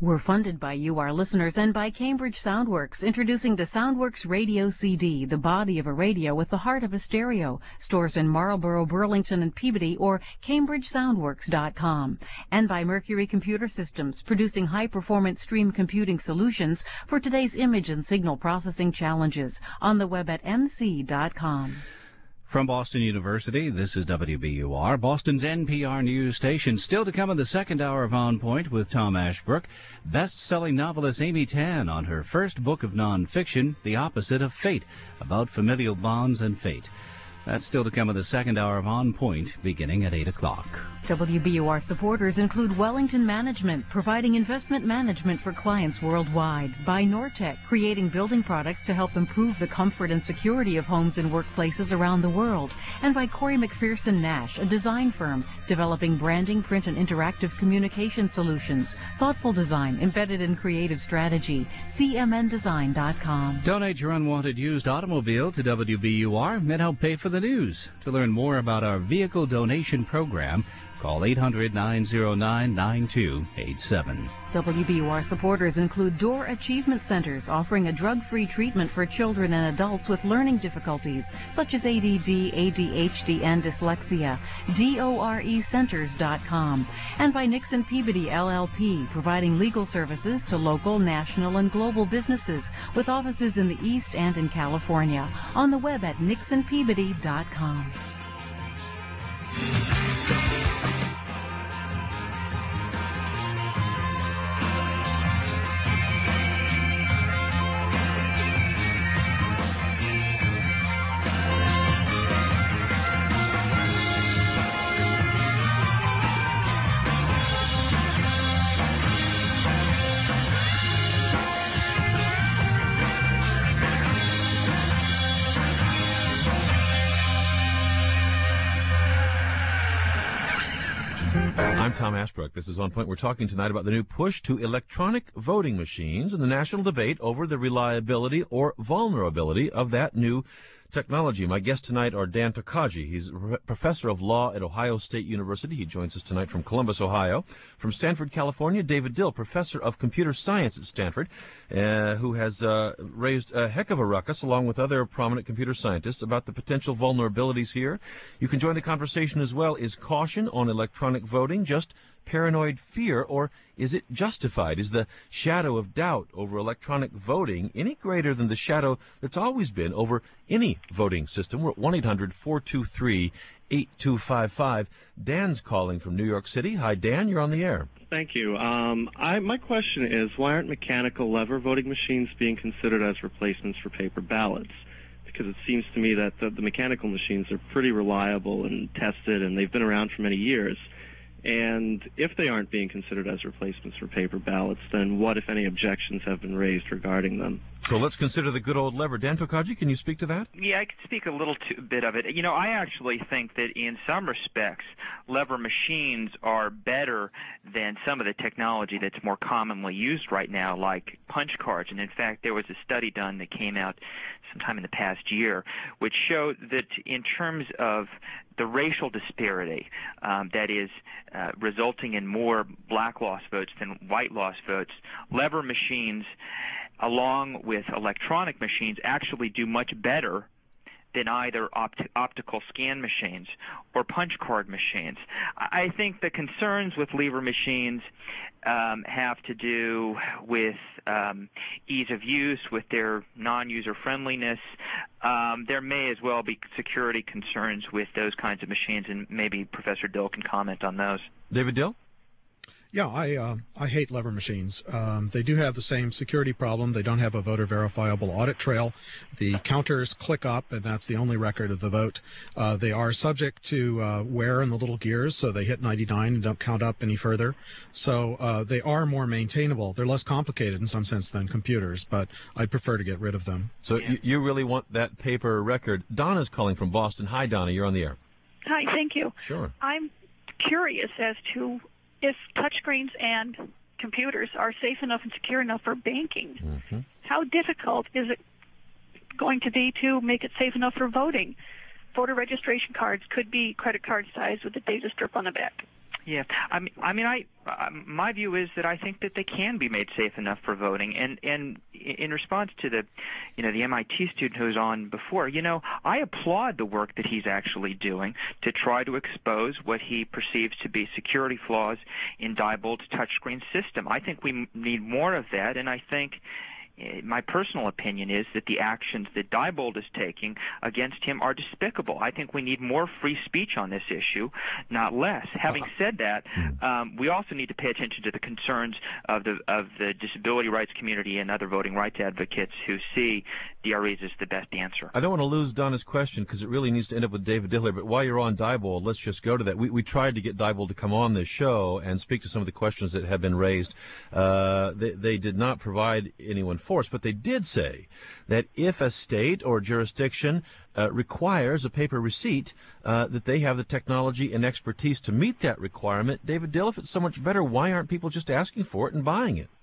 [SPEAKER 6] We're funded by you, our listeners, and by Cambridge Soundworks, introducing the Soundworks Radio C D, the body of a radio with the heart of a stereo. Stores in Marlborough, Burlington, and Peabody, or cambridge soundworks dot com. And by Mercury Computer Systems, producing high-performance stream computing solutions for today's image and signal processing challenges. On the web at m c dot com.
[SPEAKER 5] From Boston University, this is W B U R, Boston's N P R news station. Still to come in the second hour of On Point with Tom Ashbrook, best-selling novelist Amy Tan on her first book of nonfiction, The Opposite of Fate, about familial bonds and fate. That's still to come in the second hour of On Point, beginning at eight o'clock.
[SPEAKER 6] W B U R supporters include Wellington Management, providing investment management for clients worldwide. By Nortec, creating building products to help improve the comfort and security of homes and workplaces around the world. And by Corey McPherson Nash, a design firm, developing branding, print, and interactive communication solutions. Thoughtful design embedded in creative strategy. c m n design dot com.
[SPEAKER 5] Donate your unwanted used automobile to W B U R and help pay for the news. To learn more about our vehicle donation program, call eight hundred, nine oh nine, nine two eight seven.
[SPEAKER 6] W B U R supporters include Door Achievement Centers, offering a drug-free treatment for children and adults with learning difficulties, such as A D D, A D H D, and dyslexia. dore centers dot com. And by Nixon Peabody L L P, providing legal services to local, national, and global businesses, with offices in the East and in California. On the web at nixon peabody dot com.
[SPEAKER 1] I'm Tom Ashbrook. This is On Point. We're talking tonight about the new push to electronic voting machines and the national debate over the reliability or vulnerability of that new technology. My guests tonight are Dan Tokaji. He's a professor of law at Ohio State University. He joins us tonight from Columbus, Ohio. From Stanford, California, David Dill, professor of computer science at Stanford, uh, who has uh, raised a heck of a ruckus along with other prominent computer scientists about the potential vulnerabilities here. You can join the conversation as well. Is caution on electronic voting just paranoid fear, or is it justified? Is the shadow of doubt over electronic voting any greater than the shadow that's always been over any voting system? We're at one eight hundred, four two three, eight two five five. Dan's calling from New York City. Hi, Dan. You're on the air.
[SPEAKER 9] Thank you. Um, I, my question is, why aren't mechanical lever voting machines being considered as replacements for paper ballots? Because it seems to me that the, the mechanical machines are pretty reliable and tested, and they've been around for many years. And if they aren't being considered as replacements for paper ballots, then what, if any, objections have been raised regarding them?
[SPEAKER 1] So let's consider the good old lever. Dan Tokaji, can you speak to that?
[SPEAKER 7] Yeah, I could speak a little to, bit of it. You know, I actually think that in some respects, lever machines are better than some of the technology that's more commonly used right now, like punch cards. And in fact, there was a study done that came out sometime in the past year, which showed that in terms of the racial disparity, um, that is uh, resulting in more black lost votes than white lost votes, lever machines, along with electronic machines, actually do much better than either opt- optical scan machines or punch card machines. I think the concerns with lever machines um, have to do with um, ease of use, with their non-user friendliness. Um, there may as well be security concerns with those kinds of machines, and maybe Professor Dill can comment on those.
[SPEAKER 1] David Dill?
[SPEAKER 4] Yeah, I uh, I hate lever machines. Um, they do have the same security problem. They don't have a voter verifiable audit trail. The counters click up, and that's the only record of the vote. Uh, they are subject to uh, wear in the little gears, so they hit ninety-nine and don't count up any further. So uh, they are more maintainable. They're less complicated in some sense than computers, but I'd prefer to get rid of them.
[SPEAKER 1] So yeah. you, you really want that paper record. Donna's calling from Boston. Hi, Donna. You're on the air.
[SPEAKER 10] Hi, thank you.
[SPEAKER 1] Sure.
[SPEAKER 10] I'm curious as to if touchscreens and computers are safe enough and secure enough for banking.
[SPEAKER 1] Mm-hmm.
[SPEAKER 10] How difficult is it going to be to make it safe enough for voting? Voter registration cards could be credit card size with a data strip on the back.
[SPEAKER 7] Yeah, I mean, I mean, I uh, my view is that I think that they can be made safe enough for voting. And and in response to the, you know, the M I T student who was on before, you know, I applaud the work that he's actually doing to try to expose what he perceives to be security flaws in Diebold's touchscreen system. I think we m- need more of that, and I think. My personal opinion is that the actions that Diebold is taking against him are despicable. I think we need more free speech on this issue, not less. Having said that, um, we also need to pay attention to the concerns of the of the disability rights community and other voting rights advocates who see D R Es as the best answer.
[SPEAKER 1] I don't want to lose Donna's question because it really needs to end up with David Dill here, but while you're on Diebold, let's just go to that. We, we tried to get Diebold to come on this show and speak to some of the questions that have been raised. Uh, they, they did not provide anyone force, but they did say that if a state or jurisdiction uh, requires a paper receipt, uh, that they have the technology and expertise to meet that requirement. David Dill, if it's so much better, why aren't people just asking for it and buying it?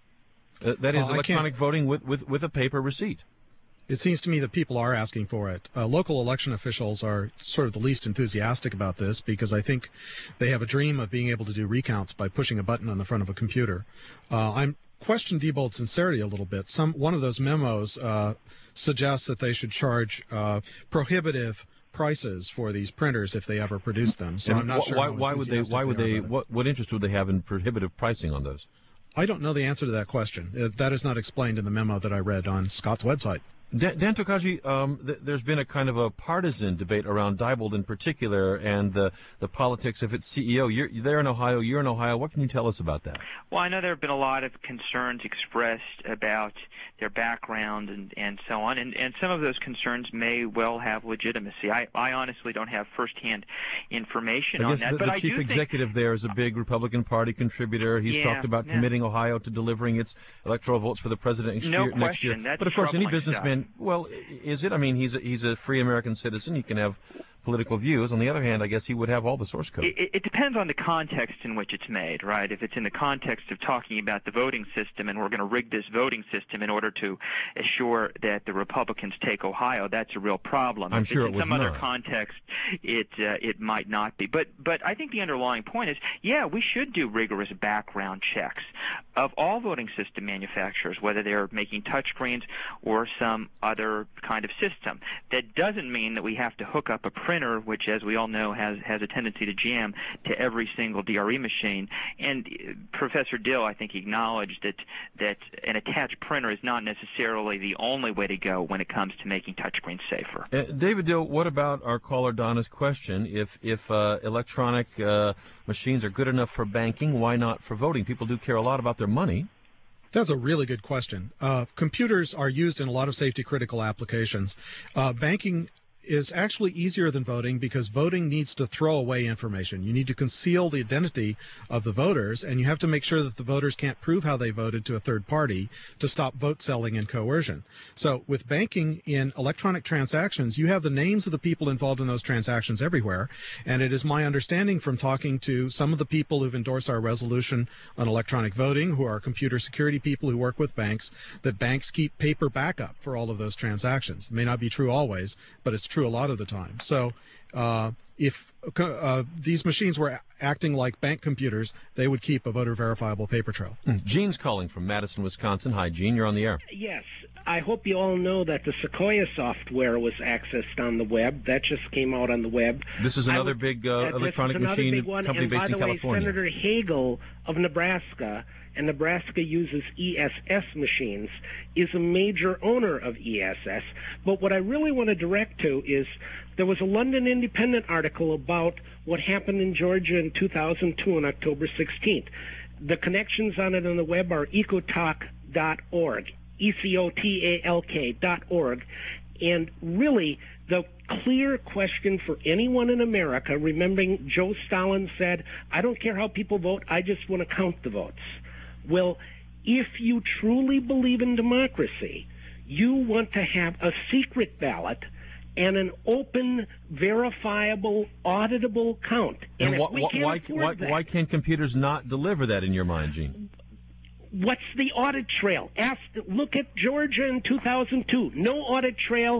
[SPEAKER 1] Uh, that is
[SPEAKER 4] uh,
[SPEAKER 1] electronic voting with, with, with a paper receipt.
[SPEAKER 4] It seems to me that people are asking for it. Uh, local election officials are sort of the least enthusiastic about this because I think they have a dream of being able to do recounts by pushing a button on the front of a computer. Uh, I'm question Diebold's sincerity a little bit. Some one of those memos uh, suggests that they should charge uh, prohibitive prices for these printers if they ever produce them. So
[SPEAKER 1] and
[SPEAKER 4] I'm not
[SPEAKER 1] wh-
[SPEAKER 4] sure.
[SPEAKER 1] Why,
[SPEAKER 4] how
[SPEAKER 1] why would they? Why would
[SPEAKER 4] they?
[SPEAKER 1] they? What, what interest would they have in prohibitive pricing on those?
[SPEAKER 4] I don't know the answer to that question. Uh, that is not explained in the memo that I read on Scott's website.
[SPEAKER 1] Dan, Dan Tokaji, um, th- there's been a kind of a partisan debate around Diebold in particular and the, the politics of its C E O. You're there in Ohio, you're in Ohio. What can you tell us about that?
[SPEAKER 7] Well, I know there have been a lot of concerns expressed about their background and, and so on, and, and some of those concerns may well have legitimacy. I, I honestly don't have firsthand information
[SPEAKER 1] I guess
[SPEAKER 7] on that.
[SPEAKER 1] the,
[SPEAKER 7] but
[SPEAKER 1] the
[SPEAKER 7] I
[SPEAKER 1] chief
[SPEAKER 7] do
[SPEAKER 1] executive
[SPEAKER 7] think,
[SPEAKER 1] there is a big Republican Party contributor. He's
[SPEAKER 7] yeah,
[SPEAKER 1] talked about
[SPEAKER 7] yeah.
[SPEAKER 1] committing Ohio to delivering its electoral votes for the president next
[SPEAKER 7] no
[SPEAKER 1] year.
[SPEAKER 7] question.
[SPEAKER 1] Next year.
[SPEAKER 7] That's
[SPEAKER 1] but of course, any
[SPEAKER 7] troubling
[SPEAKER 1] businessman,
[SPEAKER 7] stuff.
[SPEAKER 1] well, is it? I mean, he's a, he's a free American citizen. He can have political views. On the other hand, I guess he would have all the source code.
[SPEAKER 7] It, it depends on the context in which it's made, right? If it's in the context of talking about the voting system and we're going to rig this voting system in order to assure that the Republicans take Ohio, that's a real problem.
[SPEAKER 1] I'm
[SPEAKER 7] if
[SPEAKER 1] sure
[SPEAKER 7] it's
[SPEAKER 1] it
[SPEAKER 7] in
[SPEAKER 1] was
[SPEAKER 7] some other
[SPEAKER 1] not.
[SPEAKER 7] context, it uh, it might not be. But but I think the underlying point is, yeah, we should do rigorous background checks of all voting system manufacturers, whether they're making touchscreens or some other kind of system. That doesn't mean that we have to hook up a printer, which, as we all know, has has a tendency to jam, to every single D R E machine. And uh, Professor Dill, I think, acknowledged that that an attached printer is not necessarily the only way to go when it comes to making touchscreens safer.
[SPEAKER 1] Uh, David Dill, what about our caller Donna's question? If if uh, electronic uh, machines are good enough for banking, why not for voting? People do care a lot about their money.
[SPEAKER 4] That's a really good question. Uh, computers are used in a lot of safety-critical applications. Uh, banking is actually easier than voting because voting needs to throw away information. You need to conceal the identity of the voters, and you have to make sure that the voters can't prove how they voted to a third party to stop vote selling and coercion. So with banking in electronic transactions, you have the names of the people involved in those transactions everywhere, and it is my understanding from talking to some of the people who've endorsed our resolution on electronic voting, who are computer security people who work with banks, that banks keep paper backup for all of those transactions. It may not be true always, but it's true a lot of the time. So uh, if uh, these machines were acting like bank computers, they would keep a voter verifiable paper trail.
[SPEAKER 1] Gene's calling from Madison, Wisconsin. Hi, Gene. You're on the air.
[SPEAKER 11] Yes. I hope you all know that the Sequoia software was accessed on the web. That just came out on the web.
[SPEAKER 1] This is another
[SPEAKER 11] would,
[SPEAKER 1] big uh,
[SPEAKER 11] uh,
[SPEAKER 1] electronic
[SPEAKER 11] this is another
[SPEAKER 1] machine
[SPEAKER 11] big one.
[SPEAKER 1] company
[SPEAKER 11] and
[SPEAKER 1] based
[SPEAKER 11] by
[SPEAKER 1] in
[SPEAKER 11] the way,
[SPEAKER 1] California.
[SPEAKER 11] Senator Hagel of Nebraska, and Nebraska uses E S S machines, is a major owner of E S S. But what I really want to direct to is there was a London Independent article about what happened in Georgia in two thousand two on October sixteenth. The connections on it on the web are ecotalk dot org, E C O T A L K dot org. And really, the clear question for anyone in America, remembering Joe Stalin said, I don't care how people vote, I just want to count the votes. Well, if you truly believe in democracy, you want to have a secret ballot and an open, verifiable, auditable count. And,
[SPEAKER 1] and
[SPEAKER 11] if
[SPEAKER 1] wh-
[SPEAKER 11] we
[SPEAKER 1] wh-
[SPEAKER 11] can't
[SPEAKER 1] why,
[SPEAKER 11] afford
[SPEAKER 1] why,
[SPEAKER 11] that,
[SPEAKER 1] why can computers not deliver that in your mind, Gene?
[SPEAKER 11] what's the audit trail? Ask, look at Georgia in two thousand two. No audit trail.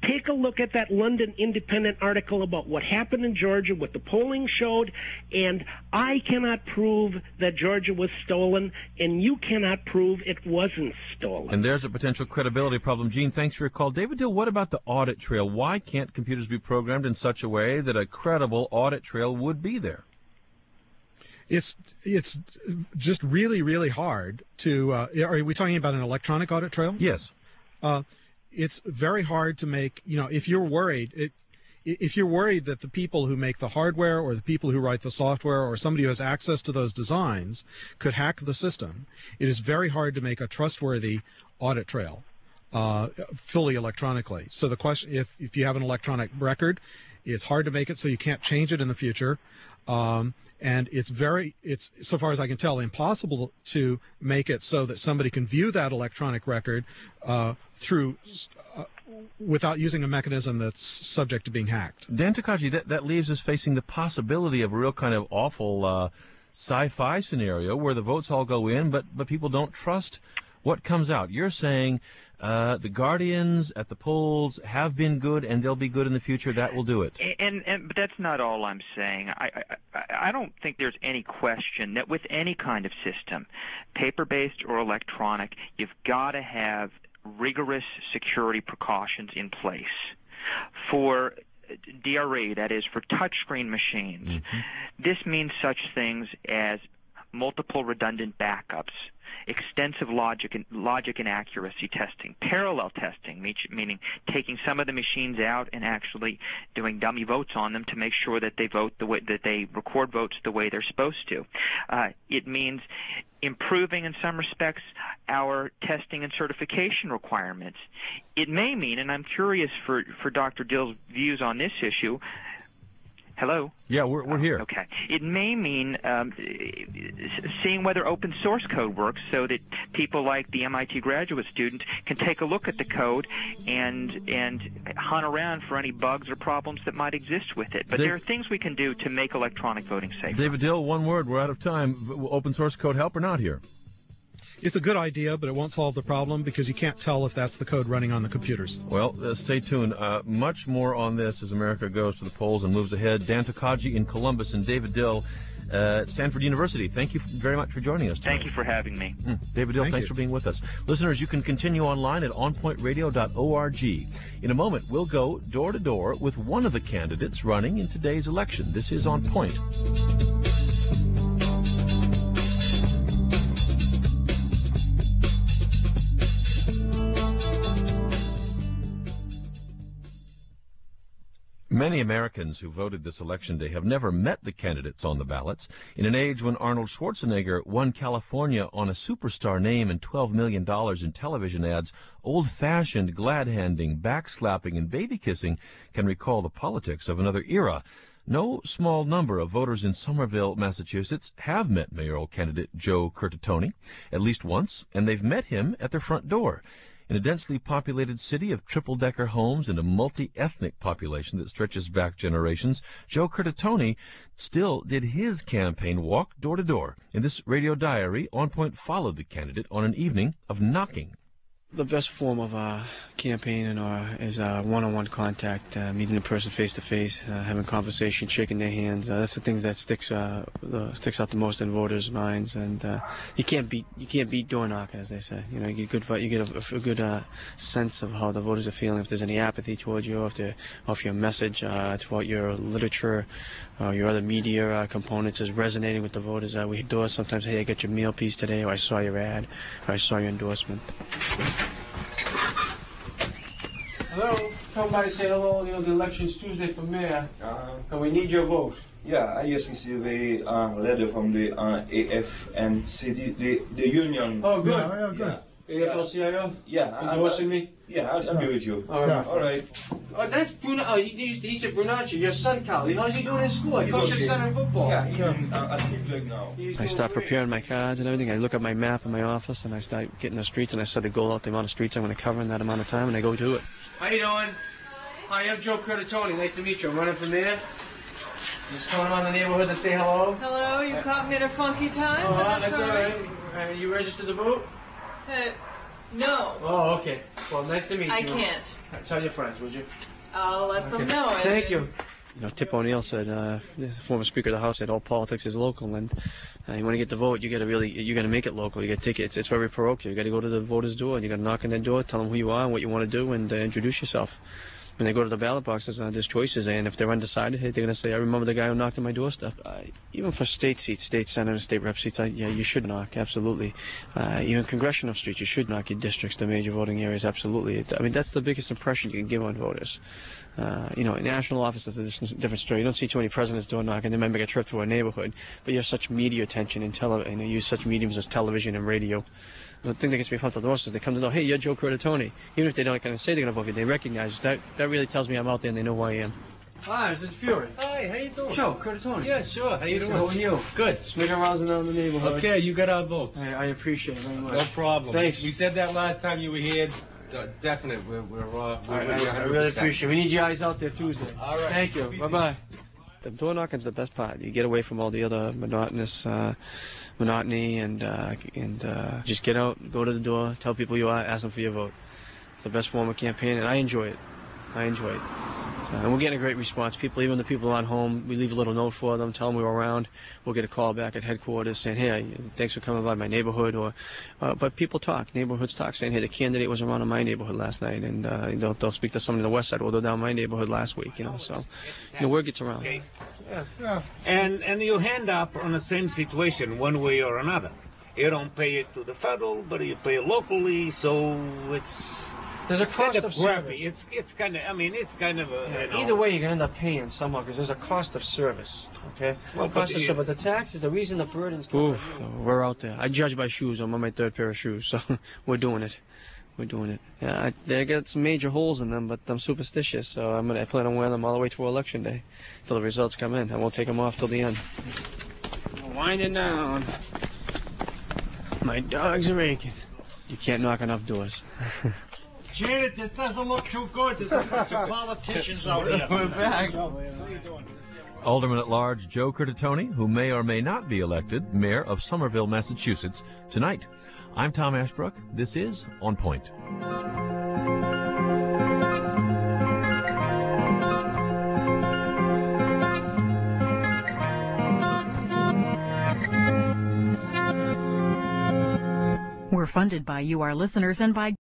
[SPEAKER 11] Take a look at that London Independent article about what happened in Georgia, what the polling showed, and I cannot prove that Georgia was stolen, and you cannot prove it wasn't stolen.
[SPEAKER 1] And there's a potential credibility problem. Gene, thanks for your call. David Dill, what about the audit trail? Why can't computers be programmed in such a way that a credible audit trail would be there?
[SPEAKER 4] It's it's just really, really hard to, uh, are we talking about an electronic audit trail?
[SPEAKER 1] Yes.
[SPEAKER 4] Uh, it's very hard to make, you know, if you're worried, it, if you're worried that the people who make the hardware or the people who write the software or somebody who has access to those designs could hack the system, it is very hard to make a trustworthy audit trail uh, fully electronically. So the question, if, if you have an electronic record, it's hard to make it so you can't change it in the future. Um, and it's very, it's, so far as I can tell, impossible to make it so that somebody can view that electronic record uh, through, uh, without using a mechanism that's subject to being hacked.
[SPEAKER 1] Dan Takaji, that, that leaves us facing the possibility of a real kind of awful uh, sci-fi scenario where the votes all go in, but, but people don't trust what comes out. You're saying uh, the Guardians at the polls have been good and they'll be good in the future. That will do it.
[SPEAKER 7] And, and but that's not all I'm saying. I, I I don't think there's any question that with any kind of system, paper-based or electronic, you've got to have rigorous security precautions in place. For D R E, that is for touchscreen machines, mm-hmm. This means such things as multiple redundant backups, extensive logic and, logic and accuracy testing, parallel testing, meaning taking some of the machines out and actually doing dummy votes on them to make sure that they vote the way that they record votes the way they're supposed to. Uh, it means improving in some respects our testing and certification requirements. It may mean, and I'm curious for, for Doctor Dill's views on this issue. Hello?
[SPEAKER 1] Yeah, we're we're here.
[SPEAKER 7] Okay. It may mean um, seeing whether open source code works so that people like the M I T graduate student can take a look at the code and and hunt around for any bugs or problems that might exist with it. But Dave, there are things we can do to make electronic voting safer.
[SPEAKER 1] David Dill, one word. We're out of time. Will open source code help or not here?
[SPEAKER 4] It's a good idea, but it won't solve the problem because you can't tell if that's the code running on the computers.
[SPEAKER 1] Well, uh, stay tuned. Uh, much more on this as America goes to the polls and moves ahead. Dan Takaji in Columbus and David Dill uh, at Stanford University. Thank you very much for joining us tonight.
[SPEAKER 7] Thank you for having me.
[SPEAKER 1] Mm. David Dill,
[SPEAKER 4] Thank
[SPEAKER 1] thanks
[SPEAKER 4] you.
[SPEAKER 1] for being with us. Listeners, you can continue online at on point radio dot org. In a moment, we'll go door to door with one of the candidates running in today's election. This is On Point. Many Americans who voted this election day have never met the candidates on the ballots. In an age when Arnold Schwarzenegger won California on a superstar name and twelve million dollars in television ads, old-fashioned glad-handing, backslapping, and baby-kissing can recall the politics of another era. No small number of voters in Somerville, Massachusetts, have met mayoral candidate Joe Curtatone at least once, and they've met him at their front door. In a densely populated city of triple-decker homes and a multi-ethnic population that stretches back generations, Joe Curtatone still did his campaign walk door-to-door. In this radio diary, On Point followed the candidate on an evening of knocking.
[SPEAKER 12] The best form of uh, campaigning or is uh, one-on-one contact, uh, meeting the person face-to-face, uh, having conversation, shaking their hands. Uh, that's the things that sticks uh, uh, sticks out the most in voters' minds. And uh, you can't beat you can't beat door knocking, as they say. You know, you get good you get a, a good uh, sense of how the voters are feeling. If there's any apathy towards you, or if, or if your message uh, throughout your literature, uh, your other media uh, components is resonating with the voters. Uh, we hit doors sometimes. Hey, I got your meal piece today, or I saw your ad, or I saw your endorsement.
[SPEAKER 13] Hello, come by and say hello. You know, the election's Tuesday for mayor, uh, and we need your vote.
[SPEAKER 14] Yeah, I just received a uh, letter from the uh, A F N C, the, the union.
[SPEAKER 13] Oh, good.
[SPEAKER 14] Yeah, yeah, good.
[SPEAKER 13] A F L C I O?
[SPEAKER 14] Yeah.
[SPEAKER 13] Endorsing me?
[SPEAKER 14] Yeah, I'll, I'll be with you.
[SPEAKER 13] All right.
[SPEAKER 14] All right.
[SPEAKER 13] Oh, that's Bruno. Oh, he, he, he said Brunacci, your son, Callie. How's he doing in school? He
[SPEAKER 14] He's
[SPEAKER 13] coaches
[SPEAKER 14] okay.
[SPEAKER 13] your son in football.
[SPEAKER 14] Yeah, he's in uh, at Pittsburgh now.
[SPEAKER 12] I start preparing my cards and everything. I look at my map in my office and I start getting the streets and I set a goal out the amount of streets I'm going to cover in that amount of time and I go to it.
[SPEAKER 13] How you doing? Hi, I'm Joe Curtatone. Nice to meet you. I'm running for mayor. Just coming around the neighborhood to say hello.
[SPEAKER 15] Hello, you caught me at a funky time,
[SPEAKER 13] Oh,
[SPEAKER 15] but
[SPEAKER 13] that's,
[SPEAKER 15] that's
[SPEAKER 13] all
[SPEAKER 15] all
[SPEAKER 13] right.
[SPEAKER 15] right.
[SPEAKER 13] Uh, you registered to vote?
[SPEAKER 15] Uh, No.
[SPEAKER 13] Oh, okay. Well, nice to meet
[SPEAKER 15] I
[SPEAKER 13] you.
[SPEAKER 15] can't.
[SPEAKER 13] Tell your friends, would you?
[SPEAKER 15] I'll let them
[SPEAKER 13] Okay.
[SPEAKER 15] know.
[SPEAKER 13] Thank you.
[SPEAKER 12] You know, Tip O'Neill said, uh, the former Speaker of the House said, all politics is local, and uh, you want to get the vote, you got to really, you got to make it local. You got tickets. It's very parochial. You got to go to the voters' door, and you got to knock on their door, tell them who you are and what you want to do, and uh, introduce yourself. When they go to the ballot boxes, uh, there's choices, and if they're undecided, hey, they're going to say, I remember the guy who knocked on my doorstep. Uh, even for state seats, state senator, state rep seats, I, yeah, you should knock, absolutely. Uh, even congressional streets, you should knock your districts, the major voting areas, absolutely. I mean, that's the biggest impression you can give on voters. Uh, you know, in national office, that's a different story. You don't see too many presidents door knocking. They might make a trip through a neighborhood, but you have such media attention and tele, and you use such mediums as television and radio. The thing that gets me pumped up the most is they come to know, hey, you're Joe Curtatone. Even if they don't kind of say they're going to vote you, they recognize that. That really tells me I'm out there and they know who I am.
[SPEAKER 13] Hi, it's Fury.
[SPEAKER 16] Hi, how you doing?
[SPEAKER 12] Joe Curtatone.
[SPEAKER 16] Yeah, sure. How you doing?
[SPEAKER 12] How are you?
[SPEAKER 16] Good.
[SPEAKER 12] Just making rounds around the neighborhood.
[SPEAKER 16] Okay, you got our votes.
[SPEAKER 12] I, I appreciate it very much.
[SPEAKER 16] No problem.
[SPEAKER 12] Thanks.
[SPEAKER 16] We said that last time you were here. Uh, definitely, we're we're, uh, we're
[SPEAKER 12] I,
[SPEAKER 16] with you
[SPEAKER 12] I, I
[SPEAKER 16] one hundred percent.
[SPEAKER 12] really appreciate it. We need you guys out there Tuesday.
[SPEAKER 16] All right.
[SPEAKER 12] Thank you. Bye-bye. The door knocking's the best part. You get away from all the other monotonous uh, monotony and uh, and uh, just get out, go to the door, tell people you are, ask them for your vote. It's the best form of campaign, and I enjoy it. I enjoy it. So, and we're getting a great response. People, even the people on home, we leave a little note for them, tell them we're around. We'll get a call back at headquarters saying, hey, thanks for coming by my neighborhood. Or, uh, but people talk, neighborhoods talk, saying, hey, the candidate was around in my neighborhood last night, and uh, they'll, they'll speak to someone in the west side. Well, they're down my neighborhood last week, you know. So, you know, word gets around.
[SPEAKER 17] Yeah. Yeah. And and you end up on the same situation one way or another. You don't pay it to the federal, but you pay it locally, so it's
[SPEAKER 12] There's a
[SPEAKER 17] it's
[SPEAKER 12] cost
[SPEAKER 17] kind
[SPEAKER 12] of
[SPEAKER 17] of crappy.
[SPEAKER 12] service.
[SPEAKER 17] It's it's kind of I mean it's kind of a,
[SPEAKER 12] Yeah,
[SPEAKER 17] you know,
[SPEAKER 12] either way, you're gonna end up paying somehow because there's a cost of service. Okay.
[SPEAKER 17] Well,
[SPEAKER 12] the
[SPEAKER 17] but
[SPEAKER 12] cost of
[SPEAKER 17] you-
[SPEAKER 12] service, but the taxes, the reason the burdens. Oof, we're out there. I judge by shoes. I'm on my third pair of shoes, so we're doing it. We're doing it. Yeah, I, they got some major holes in them, but I'm superstitious, so I'm gonna I plan on wearing them all the way through election day, till the results come in. I won't take them off till the end. Winding down. My dogs are aching. You can't knock enough doors.
[SPEAKER 18] Janet, this doesn't look too good. There's a bunch of politicians out here.
[SPEAKER 12] We're back.
[SPEAKER 1] Alderman at Large Joe Curtatone, who may or may not be elected mayor of Somerville, Massachusetts, tonight. I'm Tom Ashbrook. This is On Point.
[SPEAKER 6] We're funded by you, our listeners, and by